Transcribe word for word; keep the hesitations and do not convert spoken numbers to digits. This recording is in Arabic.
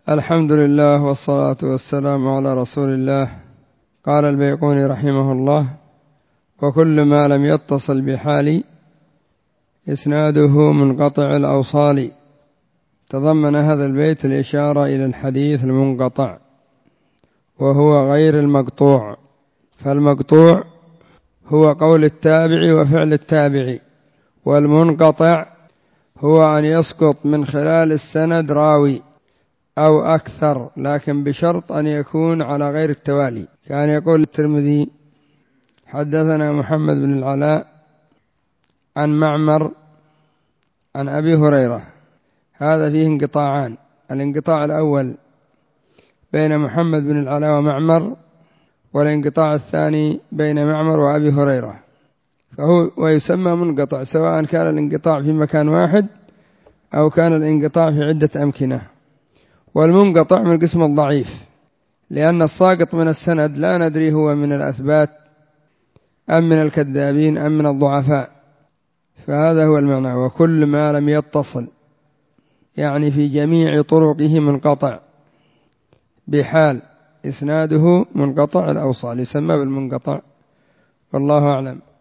الحمد لله والصلاة والسلام على رسول الله. قال البيقوني رحمه الله: وكل ما لم يتصل بحال إسناده منقطع الأوصال. تضمن هذا البيت الإشارة إلى الحديث المنقطع وهو غير المقطوع، فالمقطوع هو قول التابع وفعل التابع، والمنقطع هو أن يسقط من خلال السند راوي أو أكثر، لكن بشرط أن يكون على غير التوالي. كان يقول الترمذي: حدثنا محمد بن العلاء عن معمر عن أبي هريرة. هذا فيه انقطاعان: الانقطاع الأول بين محمد بن العلاء ومعمر، والانقطاع الثاني بين معمر وأبي هريرة، فهو ويسمى منقطع سواء كان الانقطاع في مكان واحد أو كان الانقطاع في عدة أمكنة. والمنقطع من قسم الضعيف، لأن الساقط من السند لا ندري هو من الأثبات أم من الكذابين أم من الضعفاء، فهذا هو المعنى. وكل ما لم يتصل يعني في جميع طرقه منقطع بحال إسناده منقطع الأوصال يسمى بالمنقطع، والله أعلم.